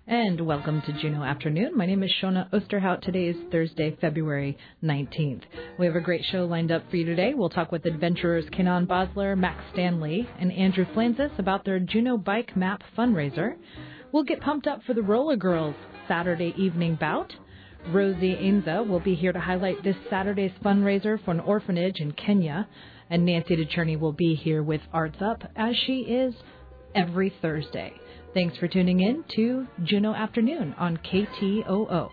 And welcome to Juneau Afternoon. My name is Shona Osterhout. Today is Thursday, February 19th. We have a great show lined up for you today. We'll talk with adventurers Kenan Bosler, Max Stanley, and Andrew Flanzis about their Juneau Bike Map fundraiser. We'll get pumped up for the Roller Girls Saturday evening bout. Rosie Ainza will be here to highlight this Saturday's fundraiser for an orphanage in Kenya. And Nancy DeCherney will be here with Arts Up, as she is every Thursday. Thanks for tuning in to Juneau Afternoon on KTOO.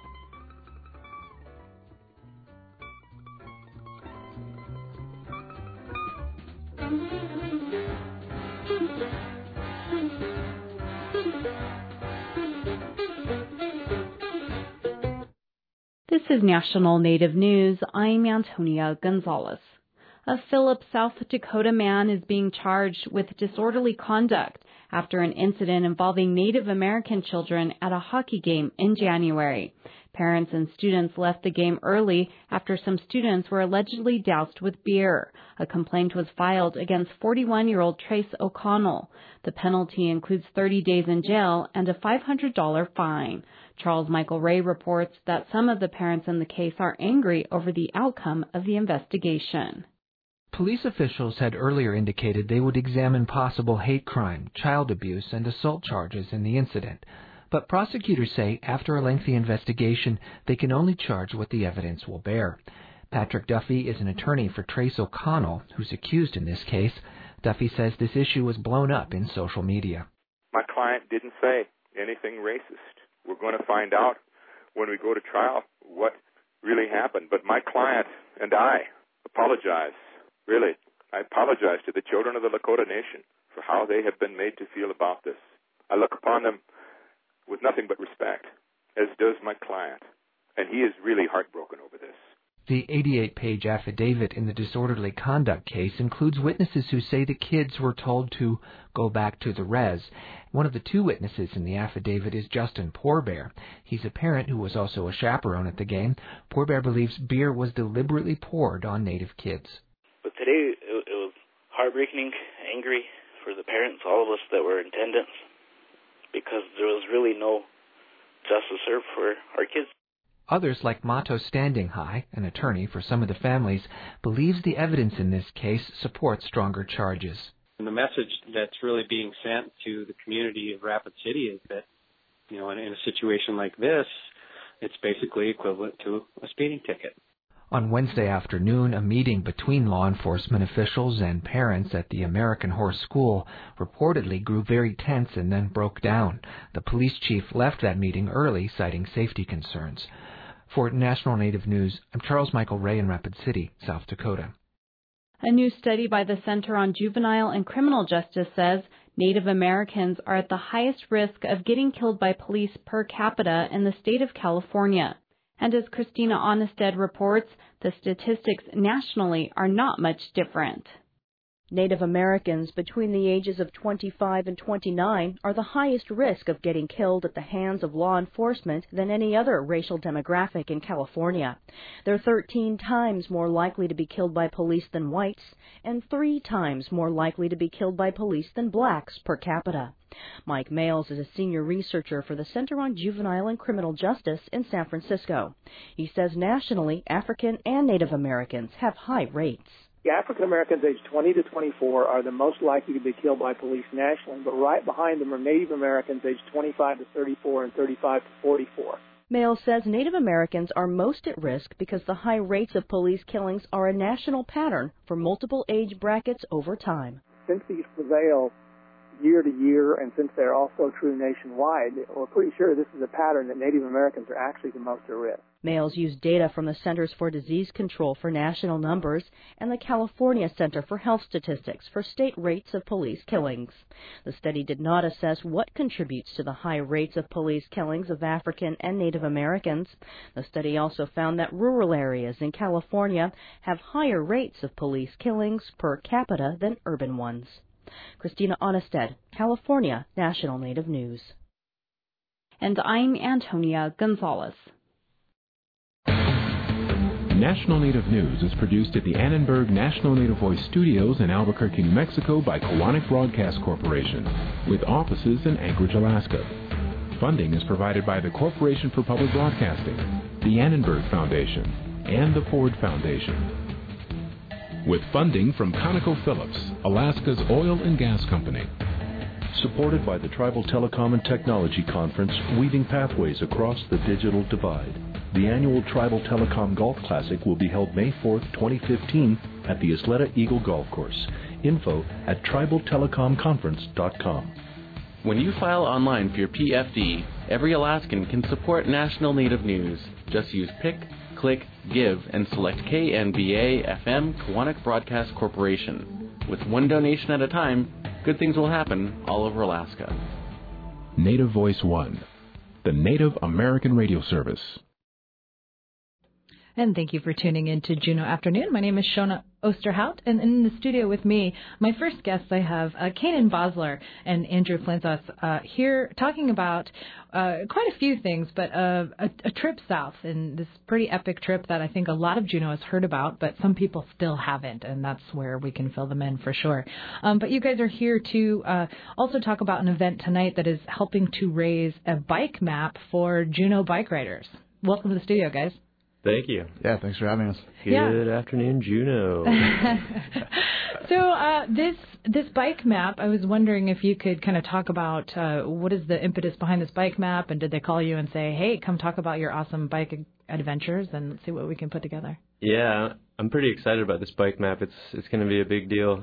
This is National Native News. I'm Antonia Gonzalez. A Phillips, South Dakota man is being charged with disorderly conduct after an incident involving Native American children at a hockey game in January. Parents and students left the game early after some students were allegedly doused with beer. A complaint was filed against 41-year-old Trace O'Connell. The penalty includes 30 days in jail and a $500 fine. Charles Michael Ray reports that some of the parents in the case are angry over the outcome of the investigation. Police officials had earlier indicated they would examine possible hate crime, child abuse, and assault charges in the incident. But prosecutors say after a lengthy investigation, they can only charge what the evidence will bear. Patrick Duffy is an attorney for Trace O'Connell, who's accused in this case. Duffy says this issue was blown up in social media. My client didn't say anything racist. We're going to find out when we go to trial what really happened. But my client and I apologize. Really, I apologize to the children of the Lakota Nation for how they have been made to feel about this. I look upon them with nothing but respect, as does my client, and he is really heartbroken over this. The 88-page affidavit in the disorderly conduct case includes witnesses who say the kids were told to go back to the res. One of the two witnesses in the affidavit is Justin Poorbear. He's a parent who was also a chaperone at the game. Poorbear believes beer was deliberately poured on Native kids. But today, it was heartbreaking, angry for the parents, all of us that were in attendance, because there was really no justice served for our kids. Others, like Mato Standing High, an attorney for some of the families, believes the evidence in this case supports stronger charges. And the message that's really being sent to the community of Rapid City is that, in a situation like this, it's basically equivalent to a speeding ticket. On Wednesday afternoon, a meeting between law enforcement officials and parents at the American Horse School reportedly grew very tense and then broke down. The police chief left that meeting early, citing safety concerns. For National Native News, I'm Charles Michael Ray in Rapid City, South Dakota. A new study by the Center on Juvenile and Criminal Justice says Native Americans are at the highest risk of getting killed by police per capita in the state of California. And as Christina Onnested reports, the statistics nationally are not much different. Native Americans between the ages of 25 and 29 are the highest risk of getting killed at the hands of law enforcement than any other racial demographic in California. They're 13 times more likely to be killed by police than whites and 3 times more likely to be killed by police than blacks per capita. Mike Males is a senior researcher for the Center on Juvenile and Criminal Justice in San Francisco. He says nationally, African and Native Americans have high rates. African Americans aged 20 to 24 are the most likely to be killed by police nationally, but right behind them are Native Americans aged 25 to 34 and 35 to 44. Males says Native Americans are most at risk because the high rates of police killings are a national pattern for multiple age brackets over time. Since these prevail year to year, and since they're also true nationwide, we're pretty sure this is a pattern that Native Americans are actually the most at risk. Males use data from the Centers for Disease Control for national numbers and the California Center for Health Statistics for state rates of police killings. The study did not assess what contributes to the high rates of police killings of African and Native Americans. The study also found that rural areas in California have higher rates of police killings per capita than urban ones. Christina Onnested, California National Native News. And I'm Antonia Gonzalez. National Native News is produced at the Annenberg National Native Voice Studios in Albuquerque, New Mexico by Kiwanis Broadcast Corporation, with offices in Anchorage, Alaska. Funding is provided by the Corporation for Public Broadcasting, the Annenberg Foundation, and the Ford Foundation. With funding from ConocoPhillips, Alaska's oil and gas company. Supported by the Tribal Telecom and Technology Conference, Weaving Pathways Across the Digital Divide. The annual Tribal Telecom Golf Classic will be held May 4th, 2015 at the Isleta Eagle Golf Course. Info at tribaltelecomconference.com. When you file online for your PFD, every Alaskan can support National Native News. Just use Pick, Click, Give, and select KNBA-FM Kawanak Broadcast Corporation. With one donation at a time, good things will happen all over Alaska. Native Voice One, the Native American radio service. And thank you for tuning in to Juneau Afternoon. My name is Shona Osterhout, and in the studio with me, my first guests, I have Kanan Bosler and Andrew Flintos here talking about quite a few things, but a trip south, and this pretty epic trip that I think a lot of Juneau has heard about, but some people still haven't, and that's where we can fill them in for sure. But you guys are here to also talk about an event tonight that is helping to raise a bike map for Juneau bike riders. Welcome to the studio, guys. Thank you. Yeah, thanks for having us. Good afternoon, Juneau. So this bike map, I was wondering if you could kind of talk about what is the impetus behind this bike map, and did they call you and say, hey, come talk about your awesome bike adventures and see what we can put together? Yeah, I'm pretty excited about this bike map. It's going to be a big deal.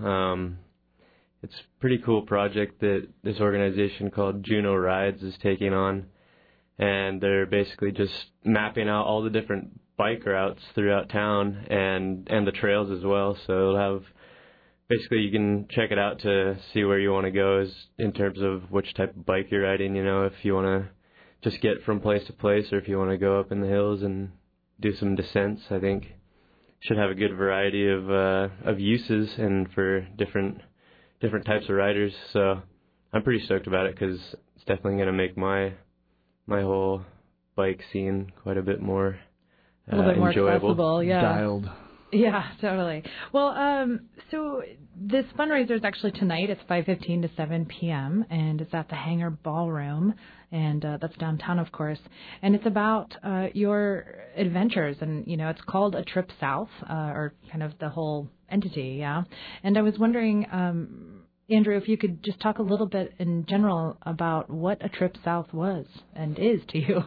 It's a pretty cool project that this organization called Juneau Rides is taking on, and they're basically just mapping out all the different bike routes throughout town and the trails as well. So it'll have, basically you can check it out to see where you want to go as in terms of which type of bike you're riding, you know, if you want to just get from place to place or if you want to go up in the hills and do some descents. I think should have a good variety of uses and for different types of riders. So I'm pretty stoked about it because it's definitely going to make my whole bike scene quite a bit more a little bit more enjoyable. Accessible, yeah. Dialed. Yeah, totally. Well, so this fundraiser is actually tonight. It's 5:15 to 7 p.m., and it's at the Hangar Ballroom, and that's downtown, of course. And it's about your adventures, and, you know, it's called A Trip South, or kind of the whole entity, yeah. And I was wondering, Andrew, if you could just talk a little bit in general about what A Trip South was and is to you.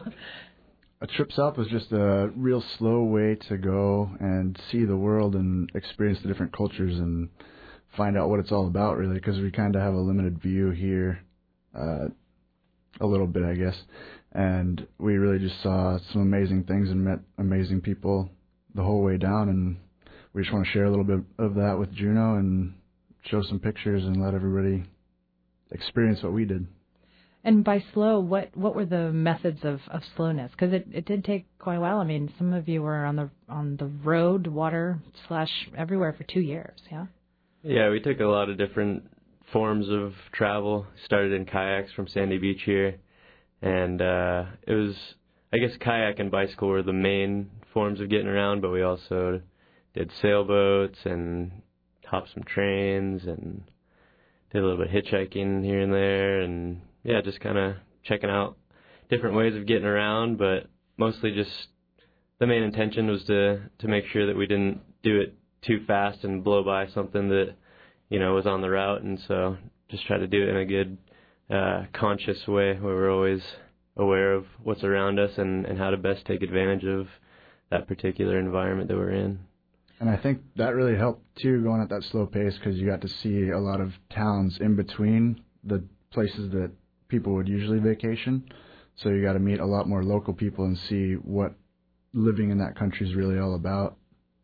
A trip south was just a real slow way to go and see the world and experience the different cultures and find out what it's all about, really, because we kind of have a limited view here, a little bit, I guess. And we really just saw some amazing things and met amazing people the whole way down, and we just want to share a little bit of that with Juneau and show some pictures and let everybody experience what we did. And by slow, what were the methods of slowness? Because it did take quite a while. I mean, some of you were on the road, water / everywhere for 2 years, yeah? Yeah, we took a lot of different forms of travel. Started in kayaks from Sandy Beach here, and it was, I guess, kayak and bicycle were the main forms of getting around, but we also did sailboats and hopped some trains and did a little bit of hitchhiking here and there, and yeah, just kind of checking out different ways of getting around, but mostly just the main intention was to make sure that we didn't do it too fast and blow by something that, you know, was on the route, and so just try to do it in a good, conscious way where we're always aware of what's around us and how to best take advantage of that particular environment that we're in. And I think that really helped, too, going at that slow pace, because you got to see a lot of towns in between the places that people would usually vacation. So you got to meet a lot more local people and see what living in that country is really all about.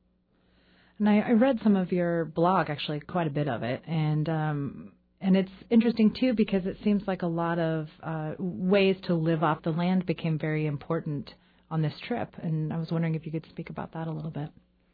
And I read some of your blog, actually, quite a bit of it, and it's interesting, too, because it seems like a lot of ways to live off the land became very important on this trip, and I was wondering if you could speak about that a little bit.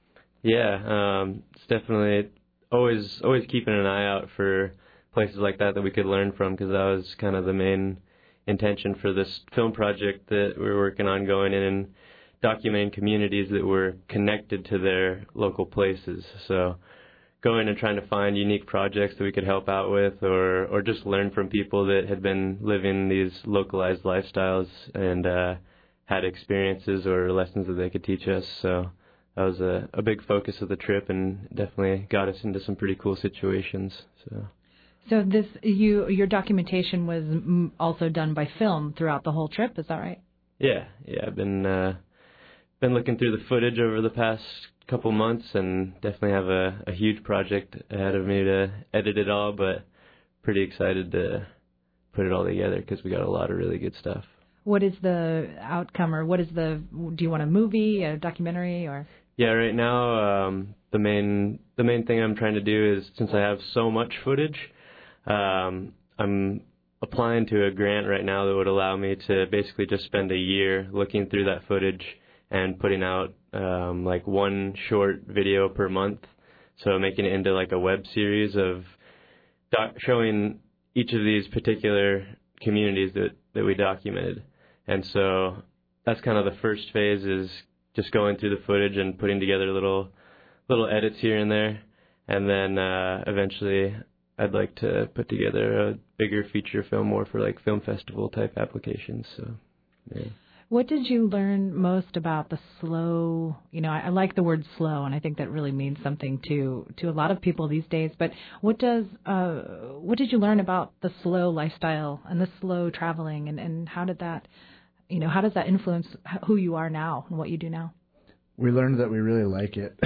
Yeah, it's definitely always keeping an eye out for places like that we could learn from, because that was kind of the main intention for this film project that we were working on, going in and documenting communities that were connected to their local places. So going and trying to find unique projects that we could help out with, or just learn from people that had been living these localized lifestyles and had experiences or lessons that they could teach us. So that was a big focus of the trip, and definitely got us into some pretty cool situations. So your documentation was also done by film throughout the whole trip, is that right? Yeah. I've been looking through the footage over the past couple months, and definitely have a huge project ahead of me to edit it all, but pretty excited to put it all together because we got a lot of really good stuff. What is the outcome, or do you want a movie, a documentary, or? Yeah, right now the main thing I'm trying to do is, since I have so much footage, I'm applying to a grant right now that would allow me to basically just spend a year looking through that footage and putting out like one short video per month. So making it into like a web series of showing each of these particular communities that we documented. And so that's kind of the first phase, is just going through the footage and putting together little edits here and there. And then eventually I'd like to put together a bigger feature film, more for like film festival type applications. So, yeah. What did you learn most about the slow, I like the word slow, and I think that really means something to a lot of people these days, but what did you learn about the slow lifestyle and the slow traveling, and how did that, how does that influence who you are now and what you do now? We learned that we really like it.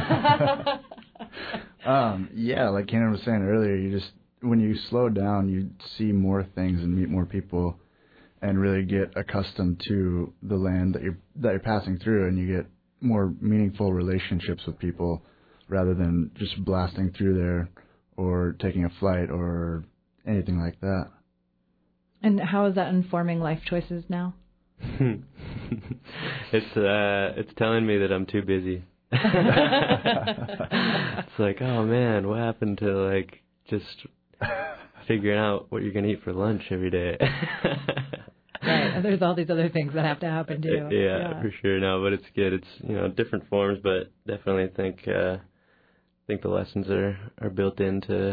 Yeah, like Kenan was saying earlier, when you slow down, you see more things and meet more people, and really get accustomed to the land that you're passing through, and you get more meaningful relationships with people rather than just blasting through there or taking a flight or anything like that. And how is that informing life choices now? It's telling me that I'm too busy. It's like, oh man, what happened to like just figuring out what you're gonna eat for lunch every day? Right, and there's all these other things that have to happen too. Yeah, for sure. No, but it's good. It's different forms, but definitely think the lessons are built into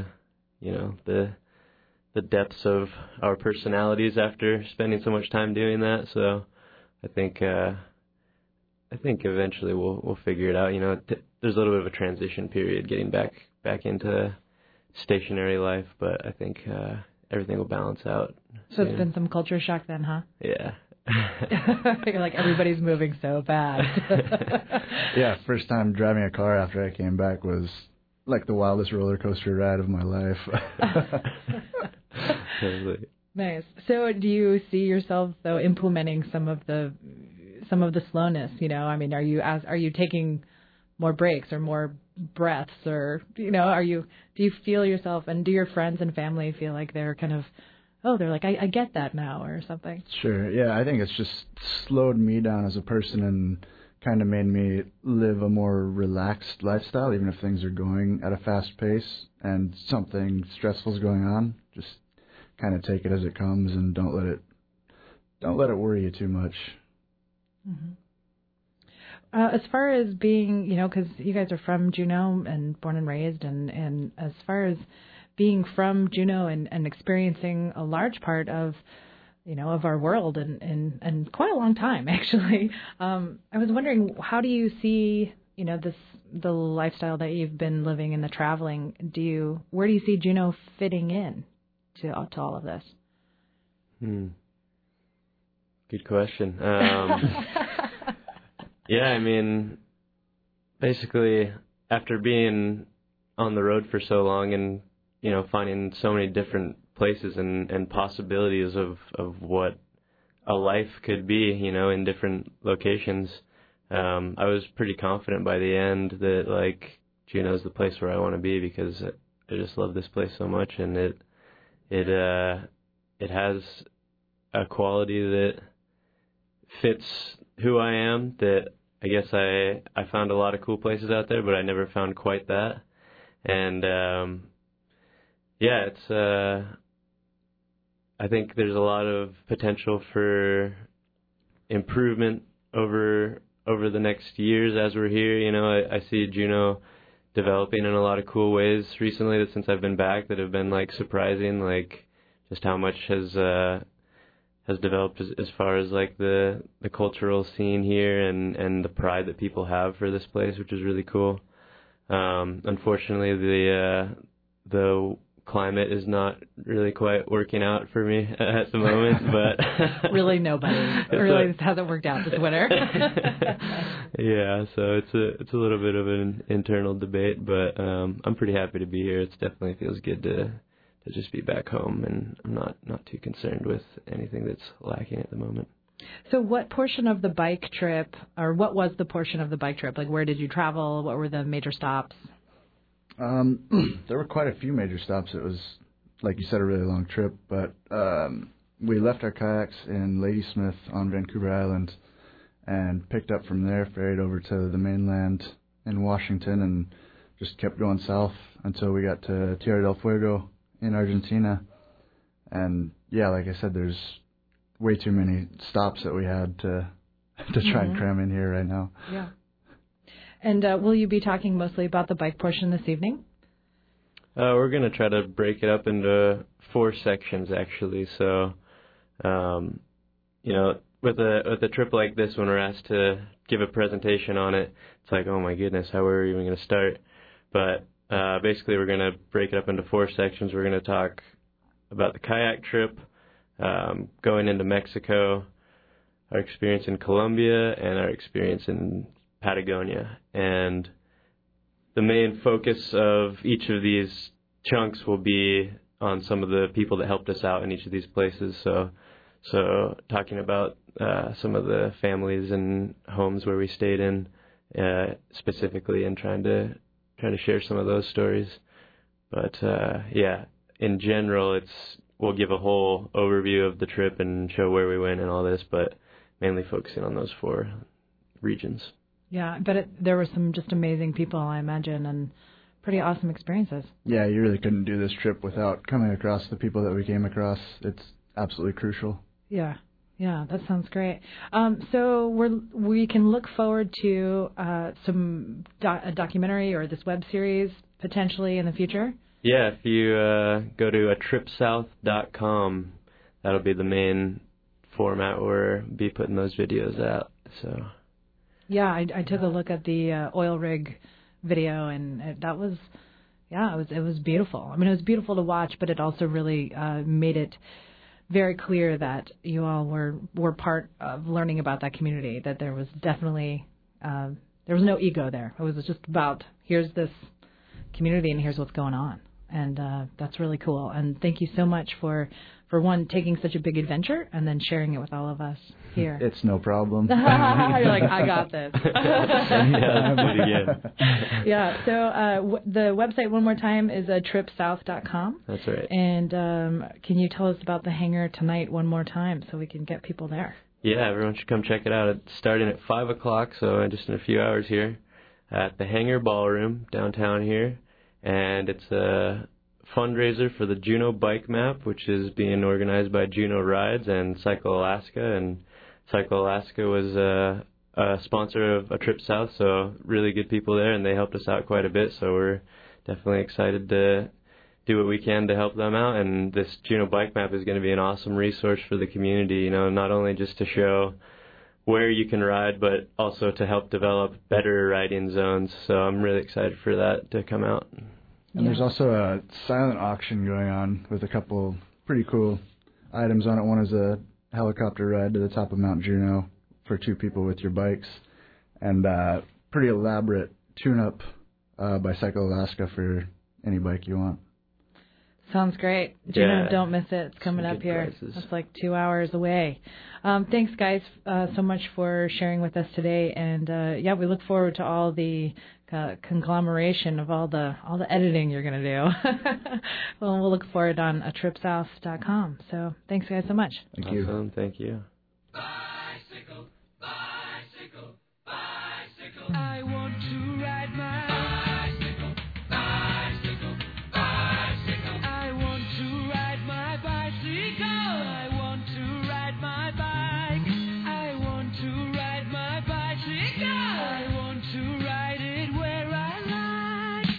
the depths of our personalities after spending so much time doing that. So I think eventually we'll figure it out. There's a little bit of a transition period getting back into stationary life, but I think everything will balance out. So it's been some culture shock then, huh? Yeah. You're like, everybody's moving so fast. Yeah, first time driving a car after I came back was like the wildest roller coaster ride of my life. Totally. Nice. So do you see yourself though implementing some of the slowness? Are you taking more breaks or more breaths, or do you feel yourself, and do your friends and family feel like they're kind of, they're like, I get that now, or something? Sure. Yeah, I think it's just slowed me down as a person and kind of made me live a more relaxed lifestyle, even if things are going at a fast pace and something stressful is going on. Just kind of take it as it comes and don't let it worry you too much. Mm-hmm. As far as being, because you guys are from Juneau and born and raised, and as far as being from Juneau and experiencing a large part of, of our world and quite a long time, actually, I was wondering, how do you see, the lifestyle that you've been living and the traveling? Where do you see Juneau fitting in to all of this? Good question. Yeah, basically, after being on the road for so long and, finding so many different places and possibilities of what a life could be, in different locations, I was pretty confident by the end that, Juneau's the place where I want to be, because I just love this place so much, and it has a quality that fits who I am, that I guess I found a lot of cool places out there, but I never found quite that. And it's I think there's a lot of potential for improvement over the next years as we're here. I see Juneau developing in a lot of cool ways recently that since I've been back that have been like surprising, like just how much has developed as far as like the cultural scene here and the pride that people have for this place, which is really cool. Unfortunately, the climate is not really quite working out for me at the moment, but really this hasn't worked out this winter. Yeah, so it's a little bit of an internal debate, but I'm pretty happy to be here. It definitely feels good to just be back home, and I'm not too concerned with anything that's lacking at the moment. So what portion of the bike trip, or what was the portion of the bike trip? Like, where did you travel? What were the major stops? There were quite a few major stops. It was, like you said, a really long trip, but we left our kayaks in Ladysmith on Vancouver Island and picked up from there, ferried over to the mainland in Washington, and just kept going south until we got to Tierra del Fuego in Argentina. And yeah, like I said, there's way too many stops that we had to try and cram in here right now. Yeah. And will you be talking mostly about the bike portion this evening? We're going to try to break it up into 4 sections, actually. So, with a trip like this, when we're asked to give a presentation on it, it's like, oh my goodness, how are we even going to start? But basically, we're going to break it up into 4 sections. We're going to talk about the kayak trip, going into Mexico, our experience in Colombia, and our experience in Patagonia. And the main focus of each of these chunks will be on some of the people that helped us out in each of these places. So talking about some of the families and homes where we stayed in specifically, and trying to share some of those stories. But in general, we'll give a whole overview of the trip and show where we went and all this, but mainly focusing on those 4 regions. Yeah, but there were some just amazing people, I imagine, and pretty awesome experiences. Yeah, you really couldn't do this trip without coming across the people that we came across. It's absolutely crucial. Yeah, that sounds great. So we can look forward to some a documentary or this web series potentially in the future? Yeah, if you go to atripsouth.com, that'll be the main format where we'll be putting those videos out. So. Yeah, I took a look at the oil rig video, and that was, it was beautiful. I mean, it was beautiful to watch, but it also really made it very clear that you all were part of learning about that community, that there was definitely, there was no ego there. It was just about, here's this community and here's what's going on. And that's really cool. And thank you so much for one, taking such a big adventure and then sharing it with all of us here. It's no problem. You're like, I got this. Yeah, so the website one more time is atripsouth.com. That's right. And can you tell us about the hangar tonight one more time so we can get people there? Yeah, everyone should come check it out. It's starting at 5 o'clock, so just in a few hours here at the Hangar Ballroom downtown here. And it's a fundraiser for the Juneau Bike Map, which is being organized by Juneau Rides and Cycle Alaska. And Cycle Alaska was a sponsor of A Trip South, so really good people there, and they helped us out quite a bit. So we're definitely excited to do what we can to help them out. And this Juneau Bike Map is going to be an awesome resource for the community, not only just to show where you can ride, but also to help develop better riding zones. So I'm really excited for that to come out. And there's also a silent auction going on with a couple pretty cool items on it. One is a helicopter ride to the top of Mount Juneau for 2 people with your bikes, and pretty elaborate tune-up by Cycle Alaska for any bike you want. Sounds great. Juneau, don't miss it. It's coming up here. Prices. It's like 2 hours away. Thanks, guys, so much for sharing with us today. And we look forward to all the conglomeration of all the editing you're going to do. Well, we'll look for it on atripsouth.com. So thanks, guys, so much. Thank you. Awesome. Thank you. Bicycle, bicycle, bicycle. I want to ride my bicycle, bicycle, bicycle. I want to ride my bicycle. I want to ride my bike. I want to ride my bicycle. I want to ride it where I like.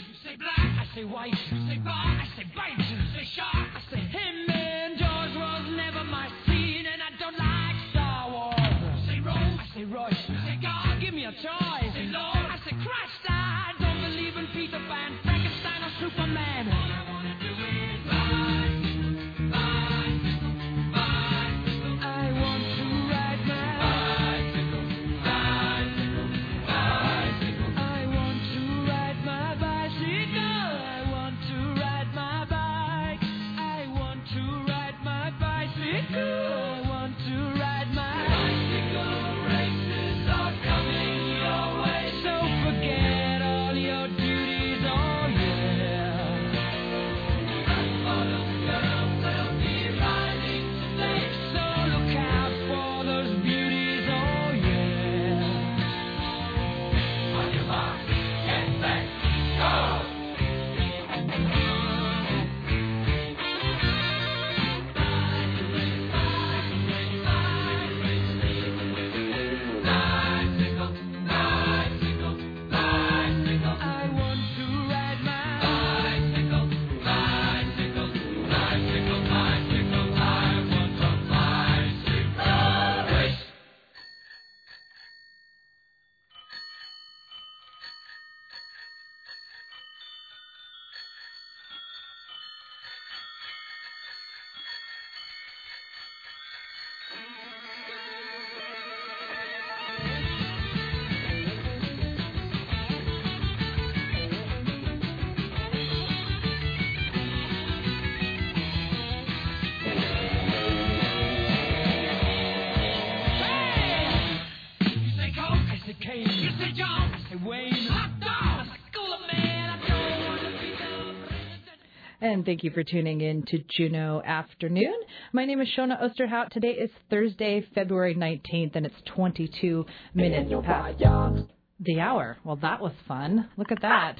And thank you for tuning in to Juneau Afternoon. My name is Shona Osterhout. Today is Thursday, February 19th, and it's 22 minutes past the hour. Well, that was fun. Look at that.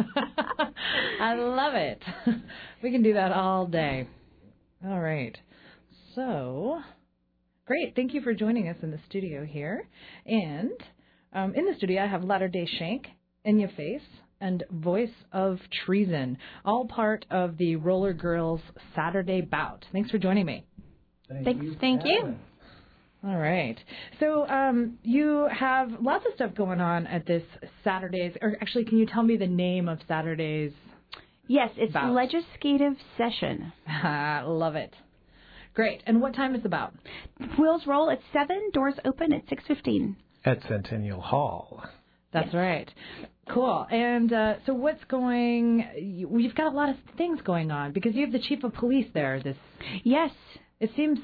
I love it. We can do that all day. All right. So, great. Thank you for joining us in the studio here. And in the studio, I have Latter-day Shank, In Your Face, and Voice of Treason, all part of the Roller Girls Saturday Bout. Thanks for joining me. Thank you. All right. So you have lots of stuff going on at this Saturday's, or actually, can you tell me the name of Saturday's? Yes, it's bout? Legislative Session. Love it. Great. And what time is the bout? Wheels roll at 7, doors open at 6:15. At Centennial Hall. That's right. Cool. And so what's you've got a lot of things going on because you have the chief of police there. Yes. It seems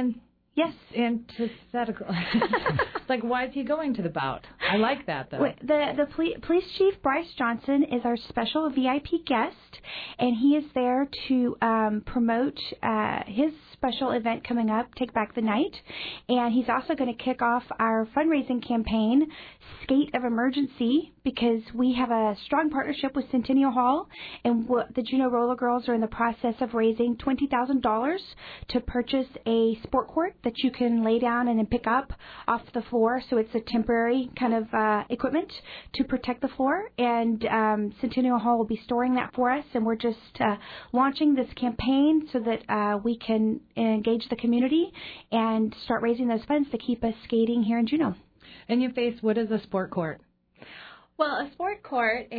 antithetical. It's like, why is he going to the bout? I like that, though. The police chief, Bryce Johnson, is our special VIP guest, and he is there to promote his special event coming up, Take Back the Night. And he's also going to kick off our fundraising campaign, Skate of Emergency, because we have a strong partnership with Centennial Hall, and the Juneau Roller Girls are in the process of raising $20,000 to purchase a sport court that you can lay down and then pick up off the floor. So it's a temporary kind of equipment to protect the floor. And Centennial Hall will be storing that for us. And we're just launching this campaign so that we can engage the community and start raising those funds to keep us skating here in Juneau. In Your Face, what is a sport court? Well, a sport court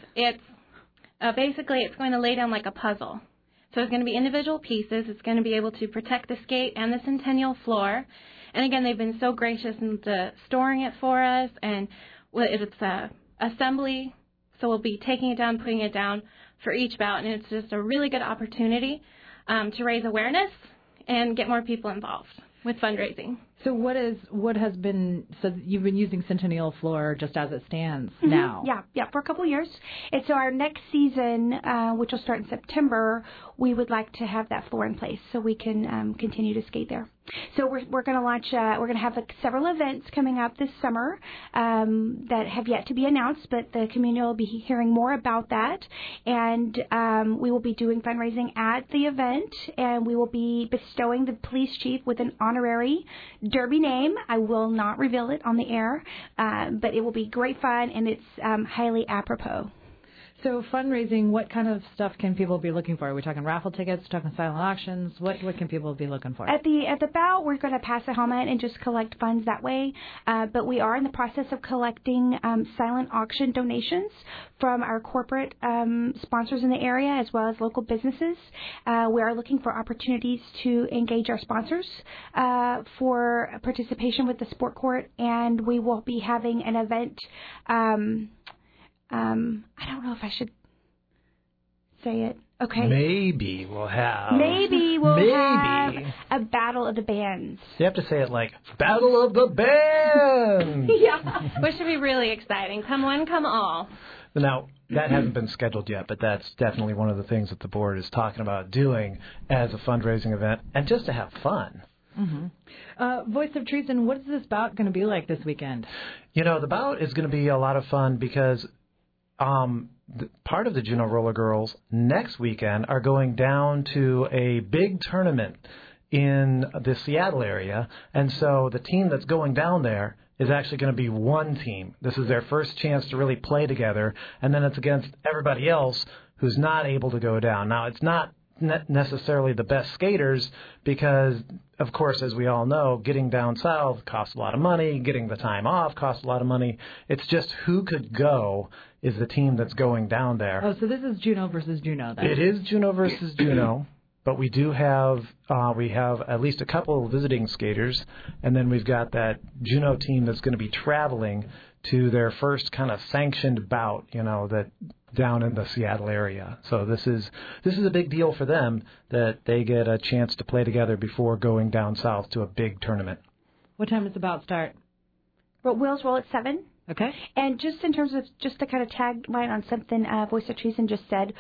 basically it's going to lay down like a puzzle. So it's going to be individual pieces. It's going to be able to protect the skate and the Centennial floor. And again, they've been so gracious into storing it for us. And it's assembly, so we'll be taking it down, putting it down for each bout. And it's just a really good opportunity to raise awareness and get more people involved with fundraising. So so you've been using Centennial floor just as it stands now? Yeah, for a couple of years. And so our next season, which will start in September, we would like to have that floor in place so we can continue to skate there. So we're going to launch, we're going to have several events coming up this summer that have yet to be announced, but the community will be hearing more about that. And we will be doing fundraising at the event, and we will be bestowing the police chief with an honorary derby name. I will not reveal it on the air, but it will be great fun, and it's highly apropos. So fundraising, what kind of stuff can people be looking for? Are we talking raffle tickets, talking silent auctions? What can people be looking for? At the bout, we're going to pass a helmet and just collect funds that way. But we are in the process of collecting silent auction donations from our corporate sponsors in the area as well as local businesses. We are looking for opportunities to engage our sponsors for participation with the sport court, and we will be having an event. I don't know if I should say it. Okay. Maybe we'll have a battle of the bands. You have to say it like Battle of the Bands. Yeah, which should be really exciting. Come one, come all. Now, that hasn't been scheduled yet, but that's definitely one of the things that the board is talking about doing as a fundraising event and just to have fun. Mm-hmm. Voice of Treason, what is this bout going to be like this weekend? The bout is going to be a lot of fun because part of the Juneau Roller Girls next weekend are going down to a big tournament in the Seattle area. And so the team that's going down there is actually going to be one team. This is their first chance to really play together. And then it's against everybody else who's not able to go down. Now, it's not necessarily the best skaters because, of course, as we all know, getting down south costs a lot of money. Getting the time off costs a lot of money. It's just who could go is the team that's going down there. Oh, so this is Juneau versus Juneau, then? It is Juneau versus Juneau, but we do have at least a couple of visiting skaters, and then we've got that Juneau team that's going to be traveling to their first kind of sanctioned bout, that down in the Seattle area. So this is a big deal for them that they get a chance to play together before going down south to a big tournament. What time does the bout start? Wheels roll at 7. Okay. And just in terms of, just to kind of tagline on something Voice of Treason just said,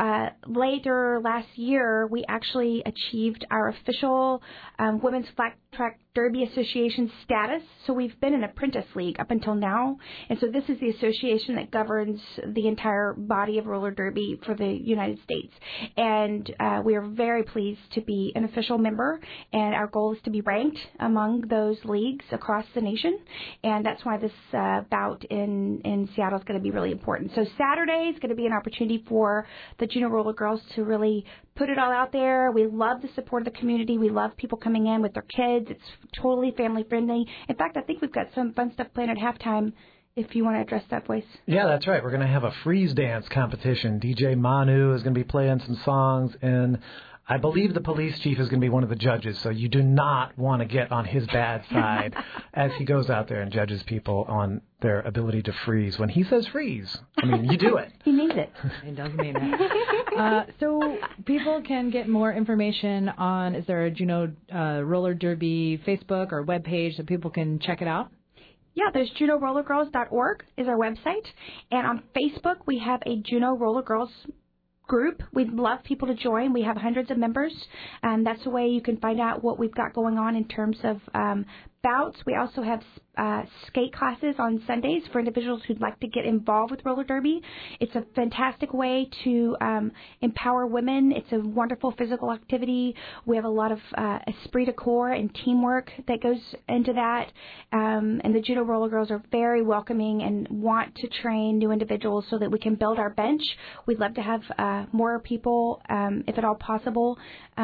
later last year, we actually achieved our official Women's Flat Track Derby Association status. So we've been an apprentice league up until now. And so this is the association that governs the entire body of roller derby for the United States. And we are very pleased to be an official member. And our goal is to be ranked among those leagues across the nation. And that's why this bout in Seattle is going to be really important. So Saturday is going to be an opportunity for the Juneau Roller Girls to really put it all out there. We love the support of the community. We love people coming in with their kids. It's totally family friendly. In fact, I think we've got some fun stuff planned at halftime if you want to address that, Voice. Yeah, that's right. We're going to have a freeze dance competition. DJ Manu is going to be playing some songs, and I believe the police chief is going to be one of the judges, so you do not want to get on his bad side as he goes out there and judges people on their ability to freeze. When he says freeze, I mean, you do it. He means it. He does mean it. So people can get more information on, is there a Juneau Roller Derby Facebook or webpage so people can check it out? Yeah, there's JuneauRollerGirls.org is our website. And on Facebook, we have a Juneau Roller Girls group. We'd love people to join. We have hundreds of members, and that's a way you can find out what we've got going on in terms of bouts. We also have skate classes on Sundays for individuals who'd like to get involved with roller derby. It's a fantastic way to empower women. It's a wonderful physical activity. We have a lot of esprit de corps and teamwork that goes into that. And the Juneau Roller Girls are very welcoming and want to train new individuals so that we can build our bench. We'd love to have more people, if at all possible,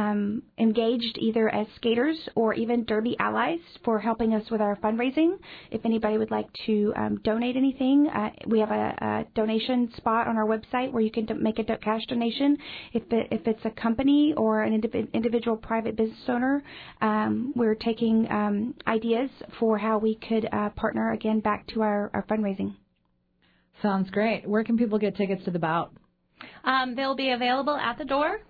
engaged either as skaters or even derby allies for helping us with our fundraising. If anybody would like to donate anything, we have a donation spot on our website where you can make a cash donation. If it's a company or an individual private business owner, we're taking ideas for how we could partner again back to our fundraising. Sounds great. Where can people get tickets to the bout? They'll be available at the door.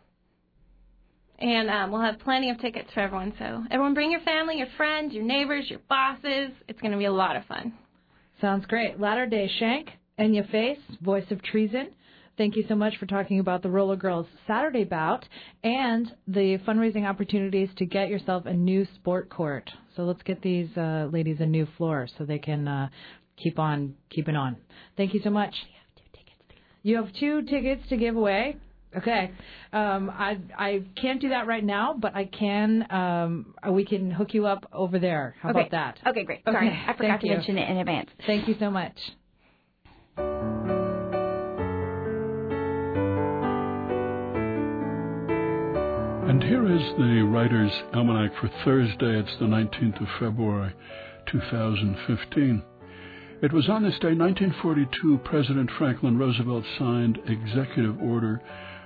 And we'll have plenty of tickets for everyone. So everyone bring your family, your friends, your neighbors, your bosses. It's going to be a lot of fun. Sounds great. Latter Day Shank, Enya Face, Voice of Treason. Thank you so much for talking about the Roller Girls Saturday bout and the fundraising opportunities to get yourself a new sport court. So let's get these ladies a new floor so they can keep on keeping on. Thank you so much. You have 2 tickets to give away. Okay. I can't do that right now, but I can. We can hook you up over there. How about that? Okay, great. Sorry, I forgot to mention it in advance. Thank you so much. And here is the Writer's Almanac for Thursday. It's the 19th of February, 2015. It was on this day, 1942, President Franklin Roosevelt signed Executive Order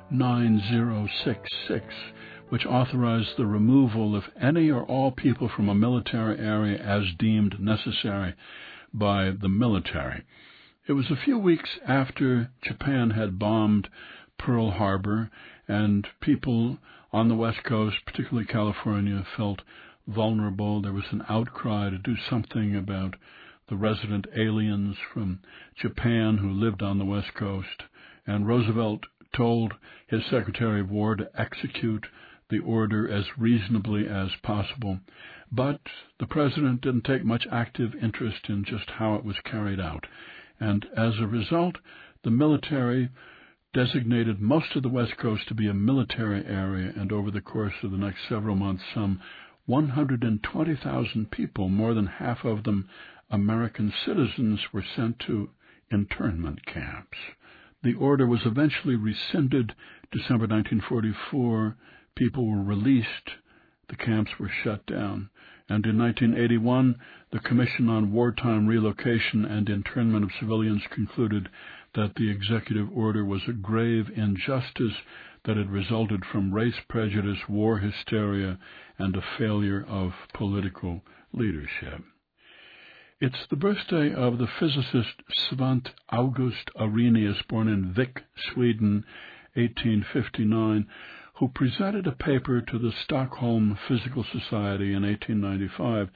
9066, which authorized the removal of any or all people from a military area as deemed necessary by the military. It was a few weeks after Japan had bombed Pearl Harbor, and people on the West Coast, particularly California, felt vulnerable. There was an outcry to do something about the resident aliens from Japan who lived on the West Coast, and Roosevelt told his Secretary of War to execute the order as reasonably as possible. But the president didn't take much active interest in just how it was carried out. And as a result, the military designated most of the West Coast to be a military area, and over the course of the next several months, some 120,000 people, more than half of them American citizens, were sent to internment camps. The order was eventually rescinded. December 1944, people were released. The camps were shut down. And in 1981, the Commission on Wartime Relocation and Internment of Civilians concluded that the executive order was a grave injustice that had resulted from race prejudice, war hysteria, and a failure of political leadership. It's the birthday of the physicist Svante August Arrhenius, born in Vik, Sweden, 1859, who presented a paper to the Stockholm Physical Society in 1895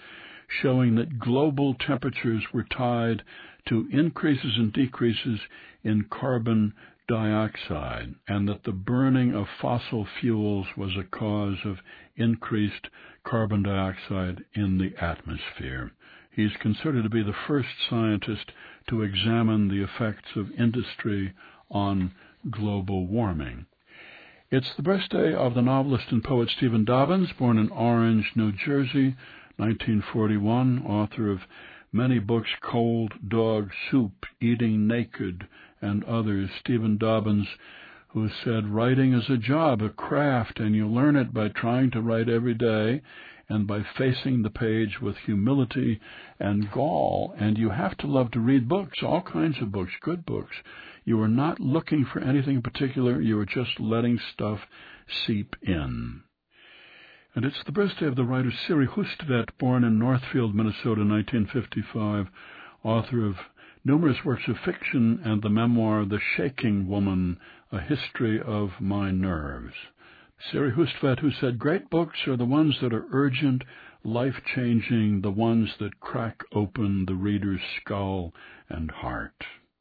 showing that global temperatures were tied to increases and decreases in carbon dioxide, and that the burning of fossil fuels was a cause of increased carbon dioxide in the atmosphere. He's considered to be the first scientist to examine the effects of industry on global warming. It's the birthday of the novelist and poet Stephen Dobbins, born in Orange, New Jersey, 1941, author of many books, Cold Dog Soup, Eating Naked, and others. Stephen Dobbins, who said, writing is a job, a craft, and you learn it by trying to write every day and by facing the page with humility and gall. And you have to love to read books, all kinds of books, good books. You are not looking for anything in particular. You are just letting stuff seep in. And it's the birthday of the writer Siri Hustvedt, born in Northfield, Minnesota, 1955, author of numerous works of fiction and the memoir The Shaking Woman, A History of My Nerves. Siri Hustvedt, who said, great books are the ones that are urgent, life-changing, the ones that crack open the reader's skull and heart.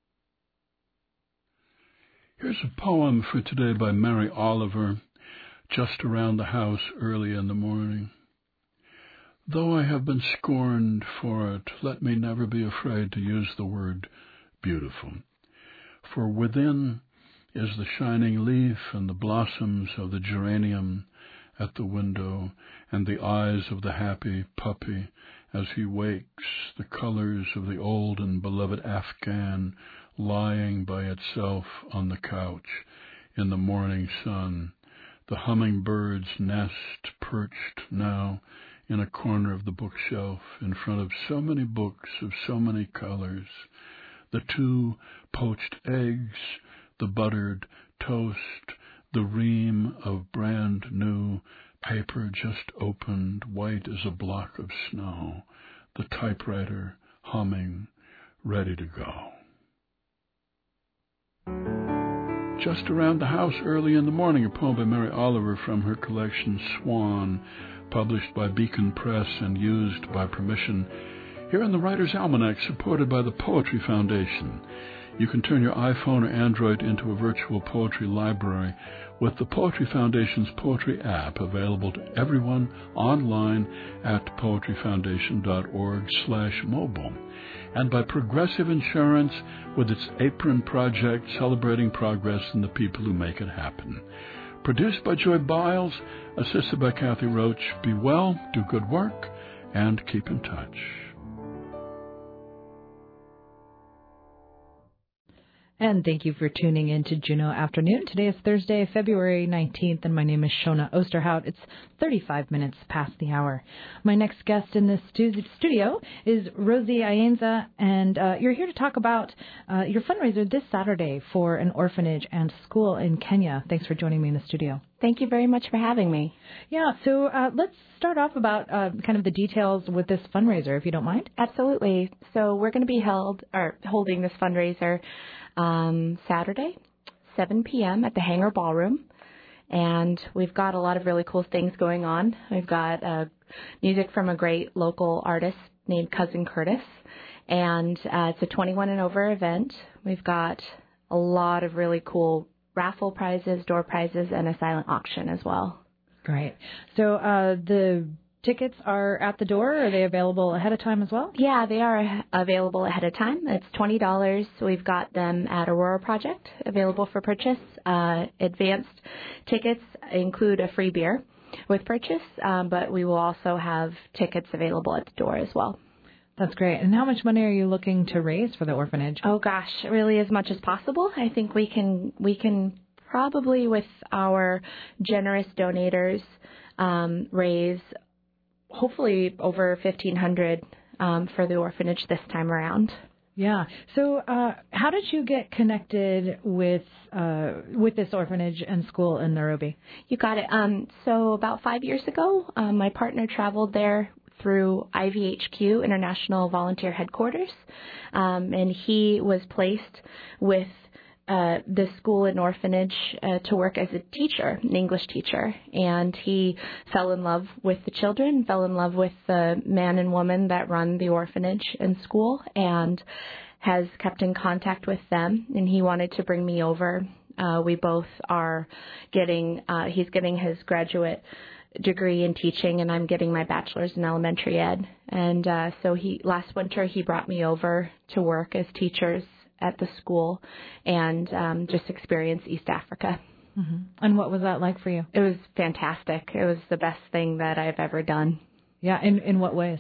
Here's a poem for today by Mary Oliver, Just Around the House Early in the Morning. Though I have been scorned for it, let me never be afraid to use the word beautiful. For within is the shining leaf and the blossoms of the geranium at the window, and the eyes of the happy puppy as he wakes, the colors of the old and beloved Afghan lying by itself on the couch in the morning sun, the hummingbird's nest perched now in a corner of the bookshelf in front of so many books of so many colors, the 2 poached eggs, the buttered toast, the ream of brand new paper just opened, white as a block of snow, the typewriter humming, ready to go. Just Around the House Early in the Morning, a poem by Mary Oliver from her collection Swan, published by Beacon Press and used by permission here in the Writer's Almanac, supported by the Poetry Foundation. You can turn your iPhone or Android into a virtual poetry library with the Poetry Foundation's poetry app, available to everyone online at poetryfoundation.org/mobile, and by Progressive Insurance with its Apron Project, celebrating progress and the people who make it happen. Produced by Joy Biles, assisted by Kathy Roach. Be well, do good work, and keep in touch. And thank you for tuning in to Juneau Afternoon. Today is Thursday, February 19th, and my name is Shona Osterhout. It's 35 minutes past the hour. My next guest in this studio is Rosie Ayenza, and you're here to talk about your fundraiser this Saturday for an orphanage and school in Kenya. Thanks for joining me in the studio. Thank you very much for having me. Yeah, so let's start off about kind of the details with this fundraiser, if you don't mind. Absolutely. So we're going to be holding this fundraiser Saturday, 7 p.m. at the Hangar Ballroom. And we've got a lot of really cool things going on. We've got music from a great local artist named Cousin Curtis. And it's a 21 and over event. We've got a lot of really cool raffle prizes, door prizes, and a silent auction as well. Great. So the tickets are at the door. Are they available ahead of time as well? Yeah, they are available ahead of time. It's $20. We've got them at Aurora Project, available for purchase. Advanced tickets include a free beer with purchase, but we will also have tickets available at the door as well. That's great. And how much money are you looking to raise for the orphanage? Oh gosh, really as much as possible. I think we can probably, with our generous donators, raise hopefully over $1,500 for the orphanage this time around. Yeah. So how did you get connected with this orphanage and school in Nairobi? You got it. So about 5 years ago, my partner traveled there through IVHQ, International Volunteer Headquarters, and he was placed with this school and orphanage to work as a teacher, an English teacher. And he fell in love with the children, fell in love with the man and woman that run the orphanage and school, and has kept in contact with them. And he wanted to bring me over. We both are he's getting his graduate degree in teaching, and I'm getting my bachelor's in elementary ed. And so last winter he brought me over to work as teachers at the school and just experience East Africa. Mm-hmm. And what was that like for you? It was fantastic. It was the best thing that I've ever done. Yeah, in what ways?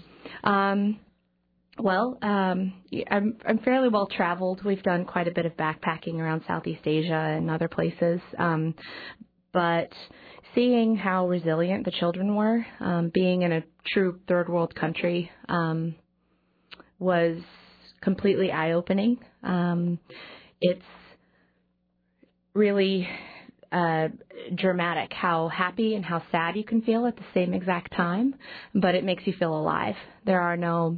Well, I'm fairly well traveled. We've done quite a bit of backpacking around Southeast Asia and other places. But seeing how resilient the children were, being in a true third world country, was completely eye-opening. It's really dramatic how happy and how sad you can feel at the same exact time, but it makes you feel alive. There are no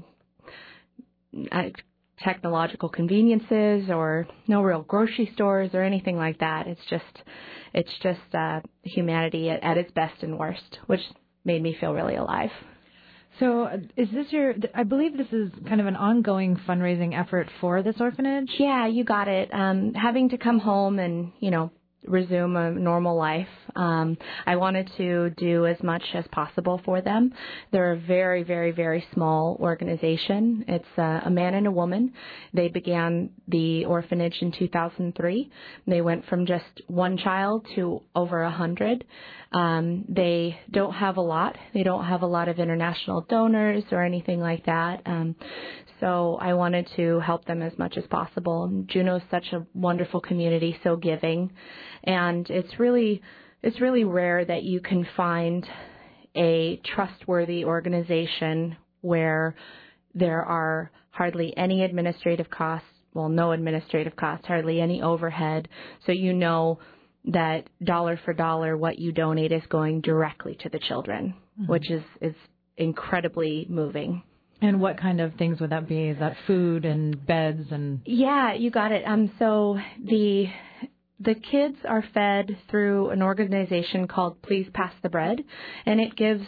technological conveniences or no real grocery stores or anything like that. It's just humanity at its best and worst, which made me feel really alive. So is this I believe this is kind of an ongoing fundraising effort for this orphanage? Yeah, you got it. Having to come home and, resume a normal life. I wanted to do as much as possible for them. They're a very, very, very small organization. It's a man and a woman. They began the orphanage in 2003. They went from just one child to over 100. They don't have a lot. They don't have a lot of international donors or anything like that. So I wanted to help them as much as possible. Juneau's such a wonderful community, so giving. And it's really rare that you can find a trustworthy organization where there are hardly any administrative costs, no administrative costs, hardly any overhead. So you know that dollar for dollar what you donate is going directly to the children, mm-hmm. which is incredibly moving. And what kind of things would that be? Is that food and beds and? Yeah, you got it. So the kids are fed through an organization called Please Pass the Bread, and it gives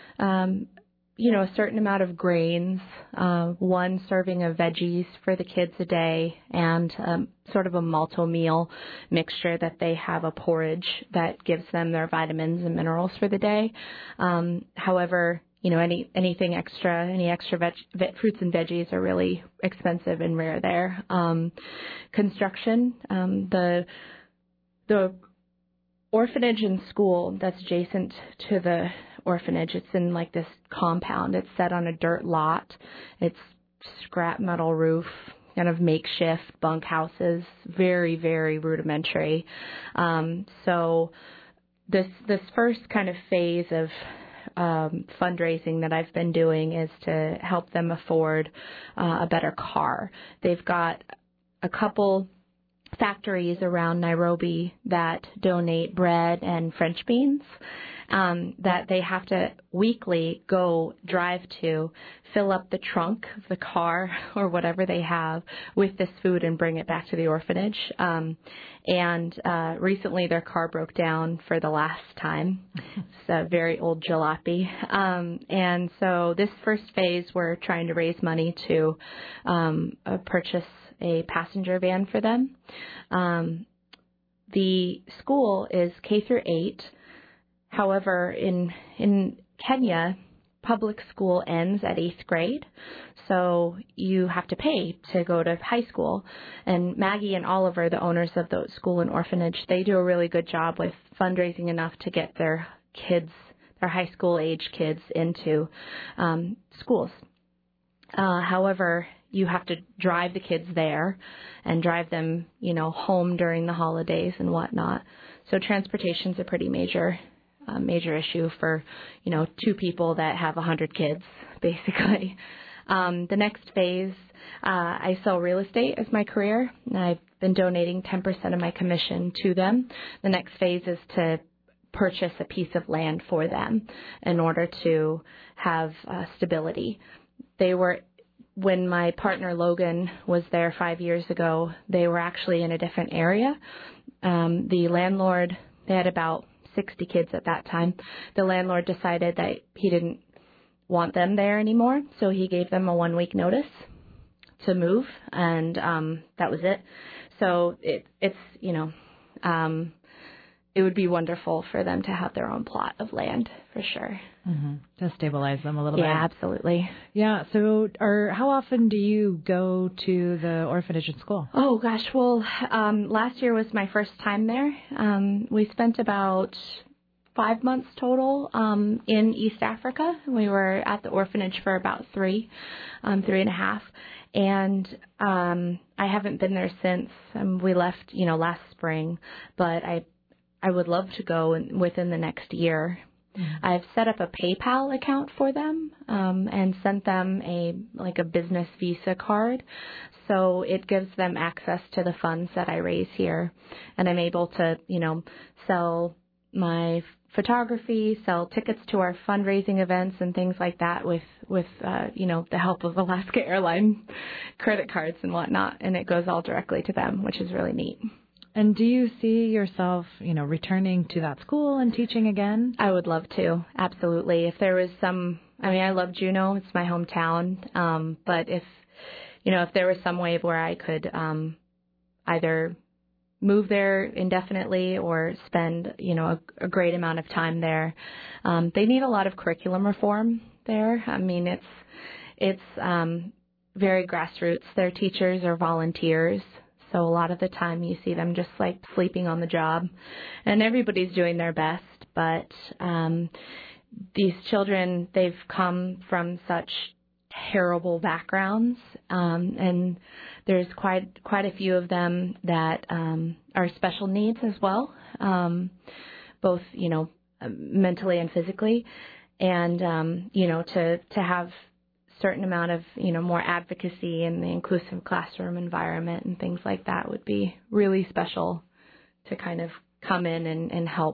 a certain amount of grains, one serving of veggies for the kids a day, and sort of a multi meal mixture that they have, a porridge that gives them their vitamins and minerals for the day. However, anything extra, any extra fruits and veggies are really expensive and rare there. Construction, the orphanage and school that's adjacent to the orphanage, it's in like this compound. It's set on a dirt lot. It's scrap metal roof, kind of makeshift bunk houses, very, very rudimentary. So this first kind of phase of fundraising that I've been doing is to help them afford a better car. They've got a couple factories around Nairobi that donate bread and French beans that they have to weekly go drive to, fill up the trunk of the car or whatever they have with this food and bring it back to the orphanage. And recently their car broke down for the last time. It's a very old jalopy. And so this first phase, we're trying to raise money to purchase a passenger van for them. The school is K through 8. However, in Kenya, public school ends at 8th grade, so you have to pay to go to high school. And Maggie and Oliver, the owners of the school and orphanage, they do a really good job with fundraising enough to get their kids, their high school age kids, into schools. However, you have to drive the kids there and drive them, home during the holidays and whatnot. So transportation's a pretty major issue for, two people that have 100 kids, basically. The next phase, I sell real estate as my career. I've been donating 10% of my commission to them. The next phase is to purchase a piece of land for them in order to have stability. They were when my partner Logan was there 5 years ago, they were actually in a different area. The landlord, they had about 60 kids at that time. The landlord decided that he didn't want them there anymore, so he gave them a 1-week notice to move, and that was it. So it's it would be wonderful for them to have their own plot of land for sure. Mm-hmm. To stabilize them a little bit. Yeah, absolutely. Yeah. So, how often do you go to the orphanage and school? Oh gosh, well, last year was my first time there. We spent about 5 months total in East Africa. We were at the orphanage for about 3 and a half. And I haven't been there since. We left, last spring, but I would love to go within the next year. Mm-hmm. I've set up a PayPal account for them and sent them a business Visa card. So it gives them access to the funds that I raise here. And I'm able to, sell my photography, sell tickets to our fundraising events and things like that with the help of Alaska Airline credit cards and whatnot. And it goes all directly to them, which is really neat. And do you see yourself, returning to that school and teaching again? I would love to. Absolutely. If there was I love Juneau. It's my hometown. But if there was some way where I could either move there indefinitely or spend, a great amount of time there. They need a lot of curriculum reform there. I mean, it's very grassroots. Their teachers are volunteers. So a lot of the time you see them just sleeping on the job, and everybody's doing their best. But these children, they've come from such terrible backgrounds, and there's quite a few of them that are special needs as well, both mentally and physically, and to have certain amount of more advocacy in the inclusive classroom environment and things like that would be really special to kind of come in and help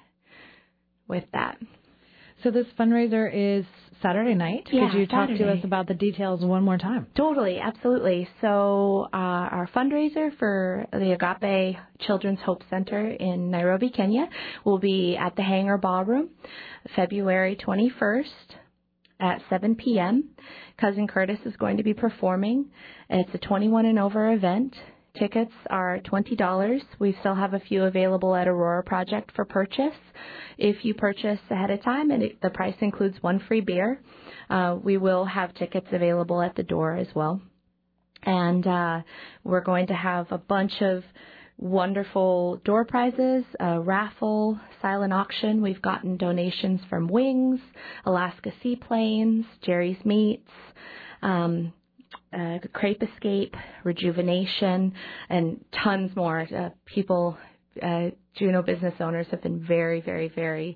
with that. So this fundraiser is Saturday night. Yeah, Could you talk Saturday. to us about the details one more time? Totally, absolutely. So our fundraiser for the Agape Children's Hope Center in Nairobi, Kenya, will be at the Hangar Ballroom, February 21st. At 7 p.m. Cousin Curtis is going to be performing. It's a 21 and over event. Tickets are $20. We still have a few available at Aurora Project for purchase. If you purchase ahead of time, and the price includes 1 free beer, we will have tickets available at the door as well. And we're going to have a bunch of wonderful door prizes, a raffle, silent auction. We've gotten donations from Wings, Alaska Seaplanes, Jerry's Meats, Crepe Escape, Rejuvenation, and tons more. People, Juneau business owners have been very, very, very,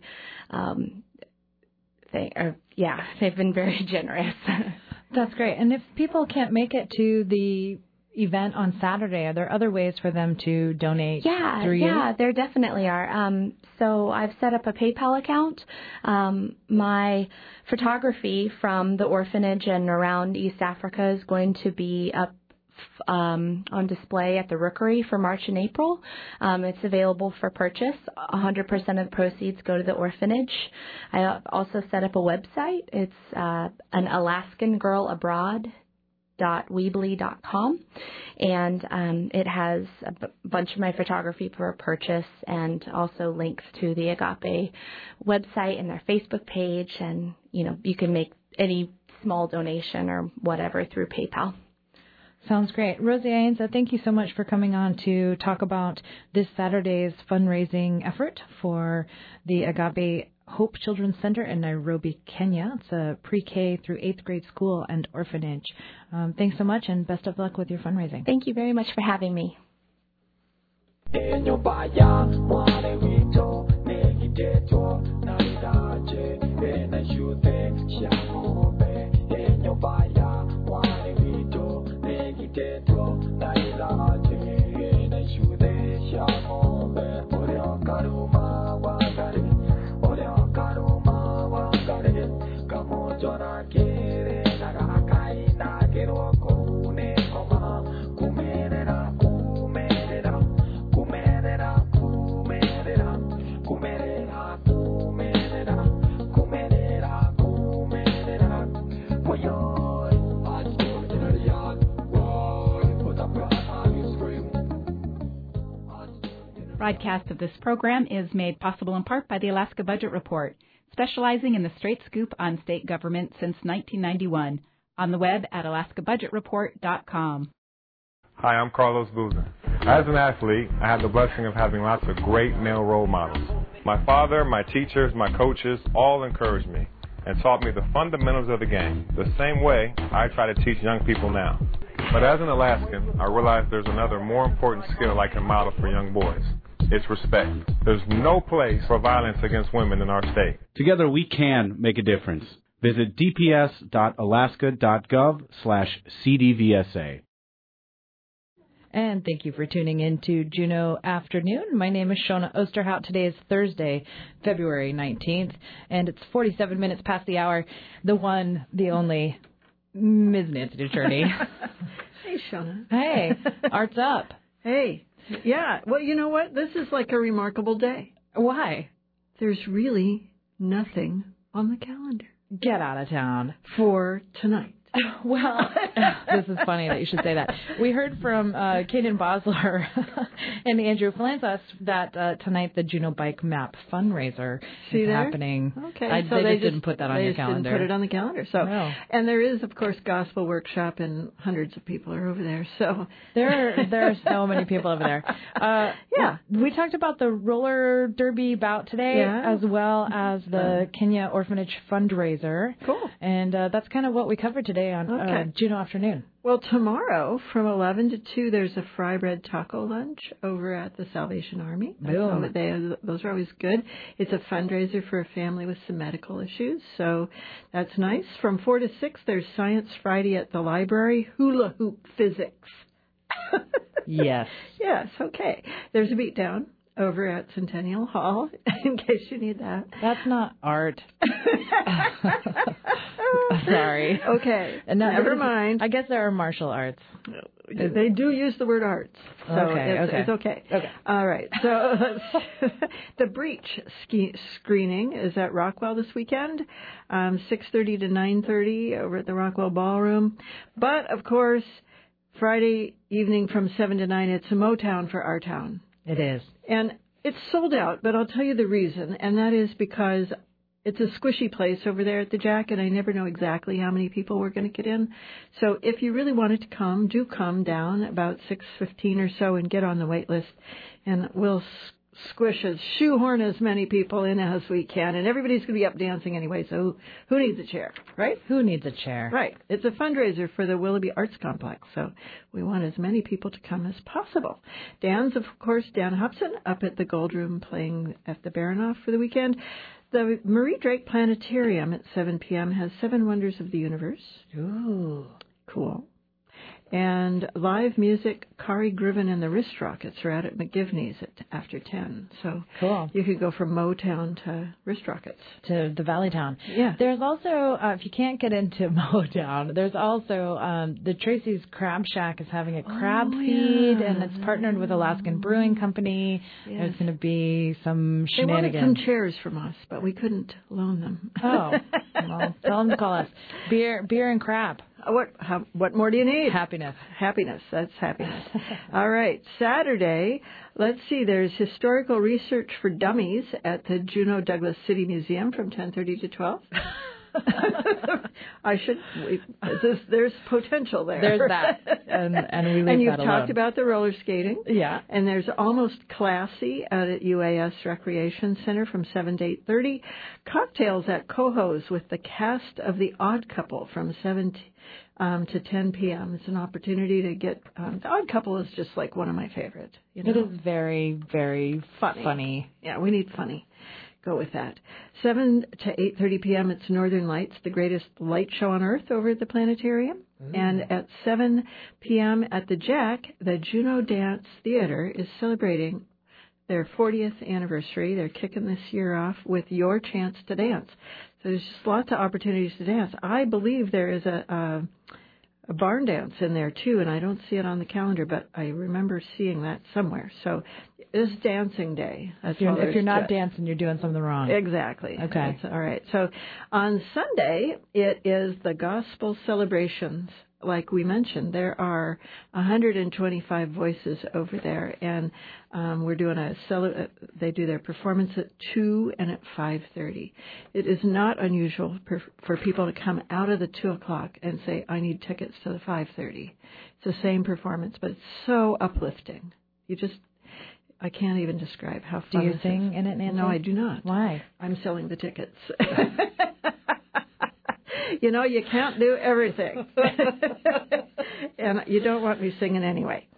they've been very generous. That's great. And if people can't make it to the event on Saturday, are there other ways for them to donate through you? Yeah, there definitely are. So I've set up a PayPal account. My photography from the orphanage and around East Africa is going to be up on display at the Rookery for March and April. It's available for purchase. 100% of the proceeds go to the orphanage. I also set up a website. It's an Alaskan Girl Abroad .weebly.com, and it has a bunch of my photography for purchase and also links to the Agape website and their Facebook page, and you can make any small donation or whatever through PayPal. Sounds great. Rosie Ainsa, thank you so much for coming on to talk about this Saturday's fundraising effort for the Agape Hope Children's Center in Nairobi, Kenya. It's a pre-K through 8th grade school and orphanage. Thanks so much, and best of luck with your fundraising. Thank you very much for having me. Jona kere nagara kai na kero Broadcast of this program is made possible in part by the Alaska Budget Report, specializing in the straight scoop on state government since 1991. On the web at alaskabudgetreport.com. Hi, I'm Carlos Boozer. As an athlete, I had the blessing of having lots of great male role models. My father, my teachers, my coaches all encouraged me and taught me the fundamentals of the game, the same way I try to teach young people now. But as an Alaskan, I realized there's another more important skill I can model for young boys. It's respect. There's no place for violence against women in our state. Together we can make a difference. Visit dps.alaska.gov/CDVSA. And thank you for tuning in to Juneau Afternoon. My name is Shona Osterhout. Today is Thursday, February 19th, and it's 47 minutes past the hour. The one, the only, Ms. Nancy Attorney. Hey, Shona. Hey, Art's up. Hey. Yeah, well, you know what? This is like a remarkable day. Why? There's really nothing on the calendar. Get out of town. For tonight. Well, this is funny that you should say that. We heard from Kaden Bosler and Andrew Flanzas that tonight the Juneau Bike Map fundraiser is happening. Okay, so they just didn't put that on your calendar. They didn't put it on the calendar. So, no. And there is, of course, gospel workshop, and hundreds of people are over there. So there are so many people over there. Yeah, we talked about the roller derby bout today, as well as the Kenya Orphanage fundraiser. Cool. And that's kind of what we covered today on Juneau Afternoon. Well, tomorrow from 11 to 2, there's a fry bread taco lunch over at the Salvation Army. Boom. Those are always good. It's a fundraiser for a family with some medical issues, so that's nice. From 4 to 6, there's Science Friday at the library, hula hoop physics. Yes. Yes, okay. There's a beatdown over at Centennial Hall, in case you need that. That's not art. Sorry. Okay. Never mind. I guess there are martial arts. They do use the word arts. So it's okay. All right. So the Breach screening is at Rockwell this weekend, 6:30 to 9:30 over at the Rockwell Ballroom. But, of course, Friday evening from 7 to 9, it's a Motown for our town. It is. And it's sold out, but I'll tell you the reason, and that is because it's a squishy place over there at the Jack, and I never know exactly how many people we're going to get in. So if you really wanted to come, do come down about 6:15 or so and get on the wait list, and we'll shoehorn as many people in as we can, and everybody's going to be up dancing anyway, so who needs a chair, right? Who needs a chair? Right. It's a fundraiser for the Willoughby Arts Complex, so we want as many people to come as possible. Dan's, of course, Dan Hobson up at the Gold Room playing at the Baranoff for the weekend. The Marie Drake Planetarium at 7 p.m. has 7 Wonders of the Universe. Ooh. Cool. And live music, Kari Griven and the Wrist Rockets are out at McGivney's after 10. So cool. You could go from Motown to Wrist Rockets. To the Valley Town. Yeah. There's also, if you can't get into Motown, there's also the Tracy's Crab Shack is having a crab feed, and it's partnered with Alaskan Brewing Company. Yes. There's going to be some shenanigans. They wanted some chairs from us, but we couldn't loan them. Oh. Well, tell them to call us. Beer and crab. What more do you need? Happiness. Happiness. That's happiness. All right. Saturday, let's see. There's historical research for dummies at the Juneau Douglas City Museum from 10:30 to 12. There's potential there. There's that, and we leave that alone. And you've talked about the roller skating. Yeah. And there's Almost Classy out at UAS Recreation Center from 7 to 8:30. Cocktails at Coho's with the cast of The Odd Couple from 7 to 10 p.m. It's an opportunity to get The Odd Couple is just like one of my favorites. You know? It is very, very funny. Yeah, we need funny. Go with that. 7 to 8:30 p.m. It's Northern Lights, the greatest light show on earth over at the planetarium. And at 7 p.m. at the Jack, the Juneau Dance Theater is celebrating their 40th anniversary. They're kicking this year off with Your Chance to Dance. So there's just lots of opportunities to dance. I believe there is a barn dance in there too, and I don't see it on the calendar, but I remember seeing that somewhere. So it's dancing day. If you're not dancing, you're doing something wrong. Exactly. Okay. That's all right. So on Sunday, it is the Gospel Celebrations like we mentioned, there are 125 voices over there, and we're doing they do their performance at 2 and at 5:30. It is not unusual for people to come out of the 2 o'clock and say, I need tickets to the 5:30. It's the same performance, but it's so uplifting. I can't even describe how fun. Do you this sing is. in it, Nancy? No, I do not. Why? I'm selling the tickets. You can't do everything. And you don't want me singing anyway.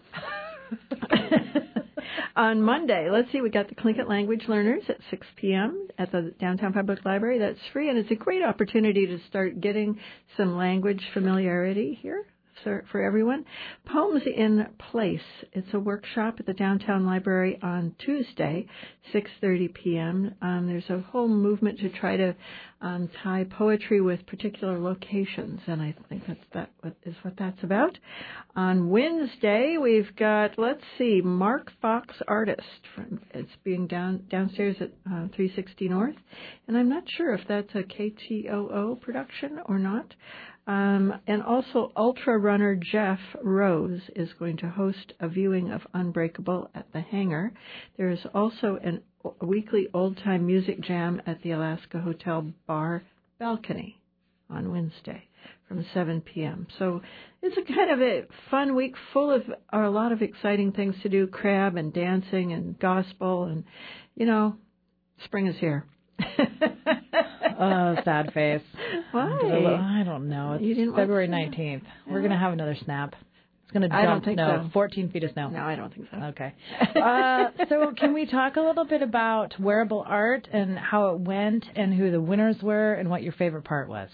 On Monday, let's see, we got the Tlingit Language Learners at 6 p.m. at the Downtown Public Library. That's free, and it's a great opportunity to start getting some language familiarity here for everyone. Poems in Place. It's a workshop at the Downtown Library on Tuesday, 6:30 p.m. There's a whole movement to try to tie poetry with particular locations, and I think that is what that's about. On Wednesday, we've got, Mark Fox Artist. It's being downstairs at 360 North, and I'm not sure if that's a KTOO production or not. And also, ultra runner Jeff Rose is going to host a viewing of Unbreakable at the Hangar. There is also a weekly old-time music jam at the Alaska Hotel Bar Balcony on Wednesday from 7 p.m. So it's a kind of a fun week full of a lot of exciting things to do, crab and dancing and gospel, and, spring is here. Oh, sad face. Why? I don't know. It's February 19th. We're going to have another snap. It's going to dump. I don't think so. 14 feet of snow. No, I don't think so. Okay. So can we talk a little bit about wearable art and how it went and who the winners were and what your favorite part was?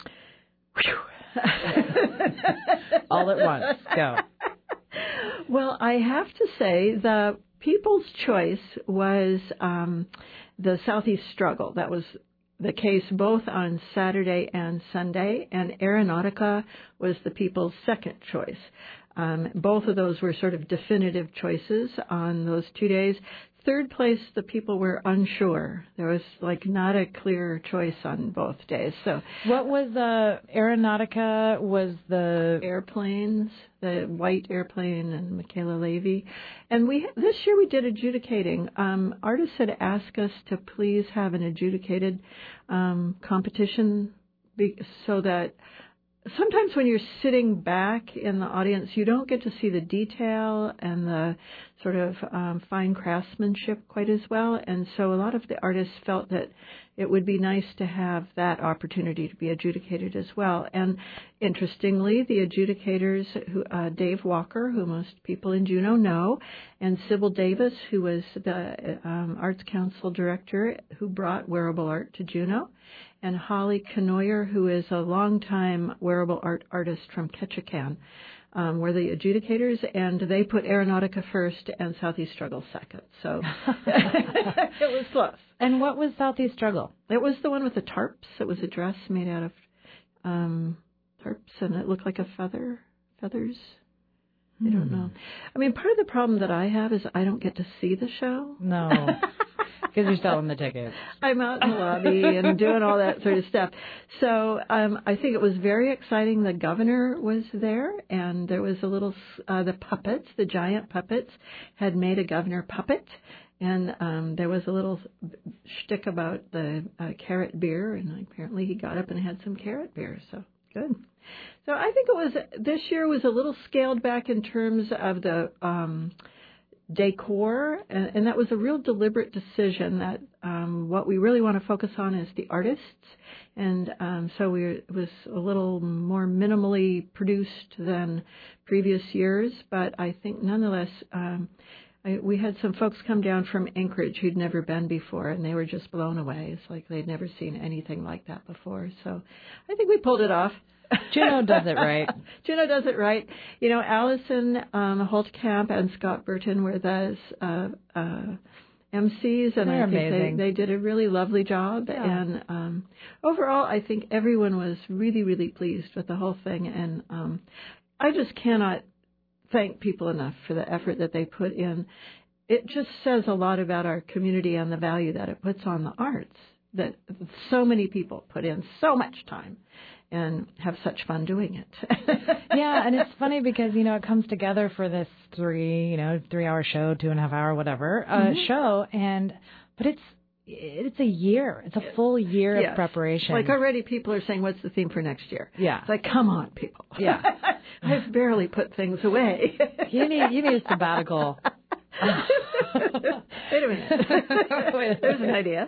All at once. Go. Well, I have to say the people's choice was the Southeast Struggle. That was the case both on Saturday and Sunday, and Aeronautica was the people's second choice. Both of those were sort of definitive choices on those 2 days. Third place, the people were unsure. There was not a clear choice on both days. So, what was Aeronautica? Was the airplanes, the white airplane, and Michaela Levy. And this year we did adjudicating. Artists had asked us to please have an adjudicated competition so that sometimes when you're sitting back in the audience, you don't get to see the detail and the sort of fine craftsmanship quite as well. And so a lot of the artists felt that it would be nice to have that opportunity to be adjudicated as well. And interestingly, the adjudicators, Dave Walker, who most people in Juneau know, and Sybil Davis, who was the Arts Council director who brought wearable art to Juneau, and Holly Kenoyer, who is a longtime wearable art artist from Ketchikan, were the adjudicators, and they put Aeronautica first and Southeast Struggle second. So it was close. And what was Southeast Struggle? It was the one with the tarps. It was a dress made out of tarps, and it looked like feathers. I don't know. I mean, part of the problem that I have is I don't get to see the show. No. Because you're selling the tickets. I'm out in the lobby and doing all that sort of stuff. So I think it was very exciting. The governor was there, and there was the puppets, the giant puppets, had made a governor puppet. And there was a little shtick about the carrot beer, and apparently he got up and had some carrot beer. So good. So I think this year was a little scaled back in terms of the decor, and that was a real deliberate decision that what we really want to focus on is the artists, and so it was a little more minimally produced than previous years, but I think nonetheless we had some folks come down from Anchorage who'd never been before, and they were just blown away. It's like they'd never seen anything like that before, so I think we pulled it off. Juneau does it right. Juneau does it right. Allison Holtkamp and Scott Burton were the MCs, and They're I think amazing. they did a really lovely job. Yeah. And overall, I think everyone was really, really pleased with the whole thing. And I just cannot thank people enough for the effort that they put in. It just says a lot about our community and the value that it puts on the arts. that so many people put in so much time and have such fun doing it. Yeah, and it's funny because, it comes together for this 3-hour show, 2.5-hour, whatever, show, but it's a year. It's a full year of preparation. Like already people are saying, what's the theme for next year? Yeah. It's like, come on, people. Yeah. I've barely put things away. You need a sabbatical. Wait a minute. There's an idea.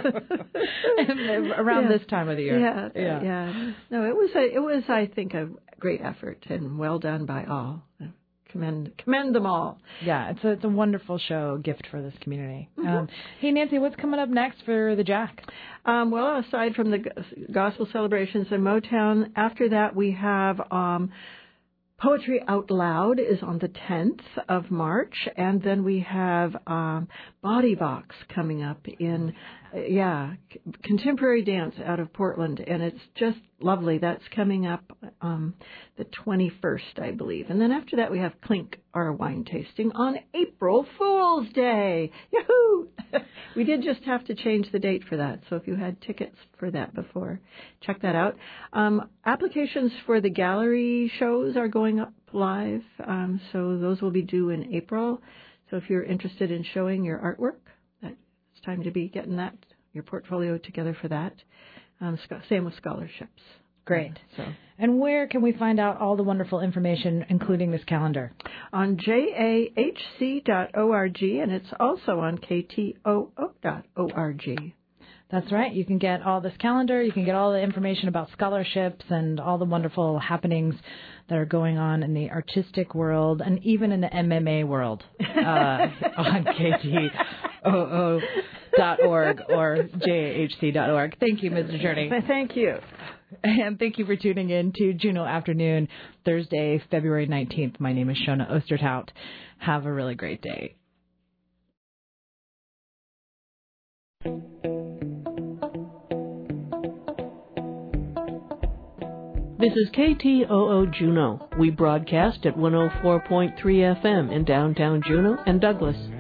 Around this time of the year. Yeah. No, it was I think a great effort and well done by all. Commend them all. Yeah, it's a wonderful show, gift for this community. Hey, Nancy, what's coming up next for the Jack? Well, aside from the gospel celebrations in Motown, after that we have Poetry Out Loud is on the 10th of March, and then we have Body Vox coming up in, contemporary dance out of Portland, and it's just lovely. That's coming up the 21st, I believe. And then after that, we have Clink, our wine tasting, on April Fool's Day. Yahoo! We did just have to change the date for that, so if you had tickets for that before, check that out. Applications for the gallery shows are going up live, so those will be due in April. So if you're interested in showing your artwork, it's time to be getting your portfolio together for that. Same with scholarships. Great. And where can we find out all the wonderful information, including this calendar? On jahc.org, and it's also on ktoo.org. That's right. You can get all this calendar. You can get all the information about scholarships and all the wonderful happenings that are going on in the artistic world and even in the MMA world on ktoo.org or jahc.org. Thank you, Ms. Attorney. Thank you. And thank you for tuning in to Juneau Afternoon, Thursday, February 19th. My name is Shona Osterhout. Have a really great day. This is KTOO Juneau. We broadcast at 104.3 FM in downtown Juneau and Douglas.